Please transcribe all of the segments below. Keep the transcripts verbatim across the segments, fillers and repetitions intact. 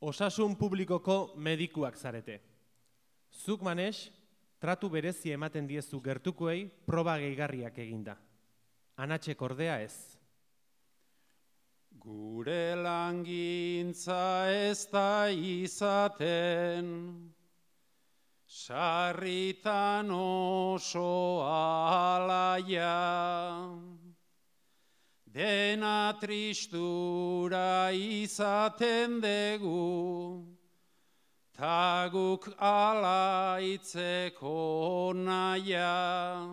Osasun publikoko medikuak zarete. Zuk Manex, tratu berezi ematen diezu gertukoei proba gehigarriak eginda. Anatsek ordea ez. Gure langintza ez da izaten, sarritan oso alaia, dena tristura izaten dugu, ta guk alaitzeko naia.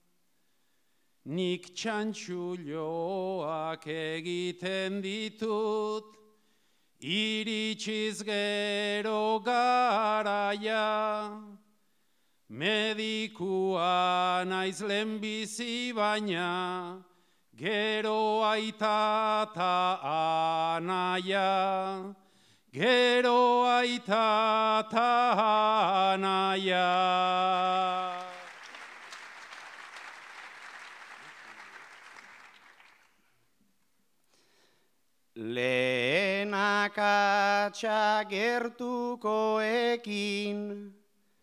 Nik txantxuloak egiten ditut, iritsiz gero garaia. Medikua naiz lehenbizi baina, gero aita ta anaia. Gero aita ta anaia. Lehenak atxa gertukoekin,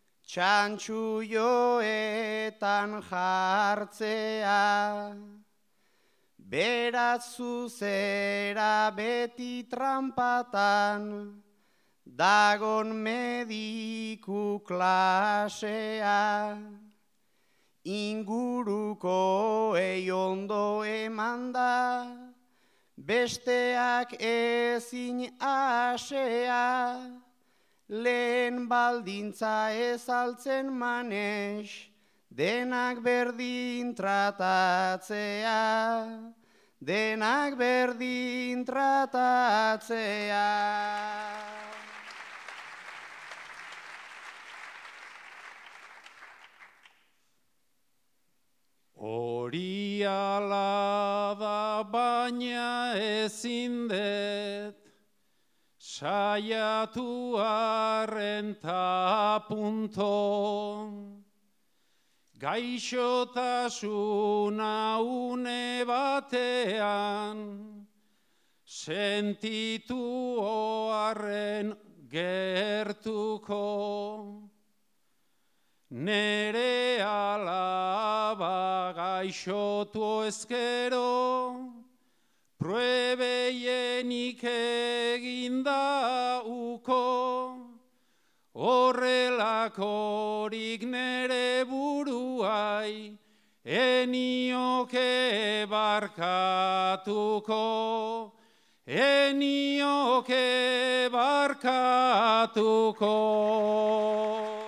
txantxuioetan jartzea. Beraz zuzera beti trampatan, dagon mediku klasea. Ingurukoei ondo emanda, besteak ezin asea, lehen baldintza ezaltzen Manex, denak berdin tratatzea, denak berdin tratatzea. Hori ala da baina ezin dut, saiatu arren ta punto. Gaixotasuna une batean, sentitu oarren gertuko. Nere alaba gaixotu ezkero, pruebeienik eginda uko. Horrelakorik nere buruai, enioke barkatuko, enioke barkatuko.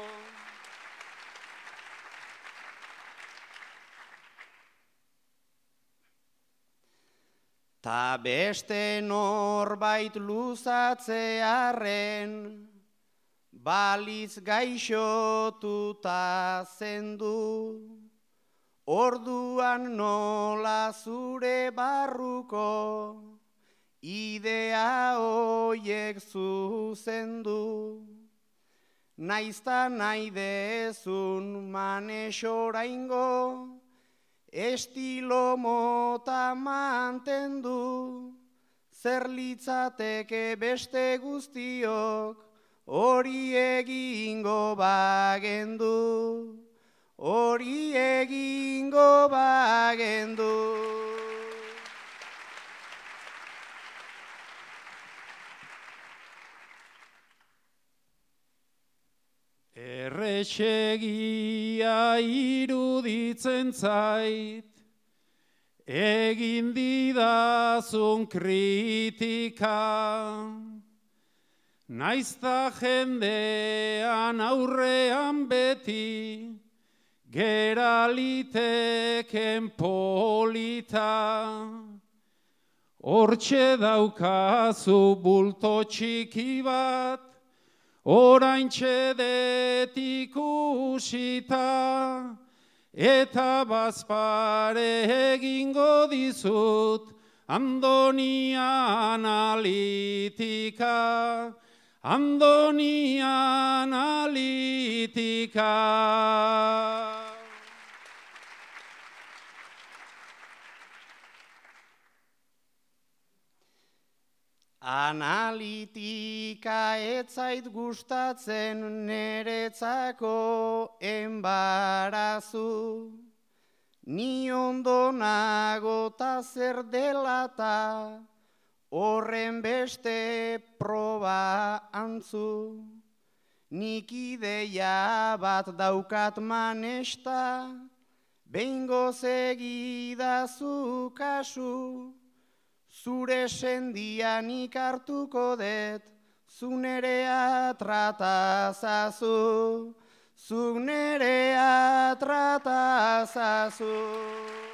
Ta beste norbait luzatzearren, baliz gaixotuta zendu, orduan nola zure barruko, idea hoiek zuzendu. Naizta nahi dezun Manex oraingo, estilo mota mantendu, zer litzateke beste guztiok, hori egingo bagendu, hori egingo bagendu. Erretxegia iruditzen zait, egin didazun kritika. Naizta jendean aurrean beti, gera liteken polita. Hortxe daukazu bulto txiki bat, oraintxe det ikusita, eta bazpare egingo dizut, Andonia analitika, Andonia analitika. Analitika etzait gustatzen neretzako enbarazu. Ni ondo nago ta zer delata, horren beste proba antzu. Nik ideia bat daukat manesta, behingo segidazu kasu. Zure sendianik hartuko det, zu nerea tratazazu. Zuk nerea tratazazu.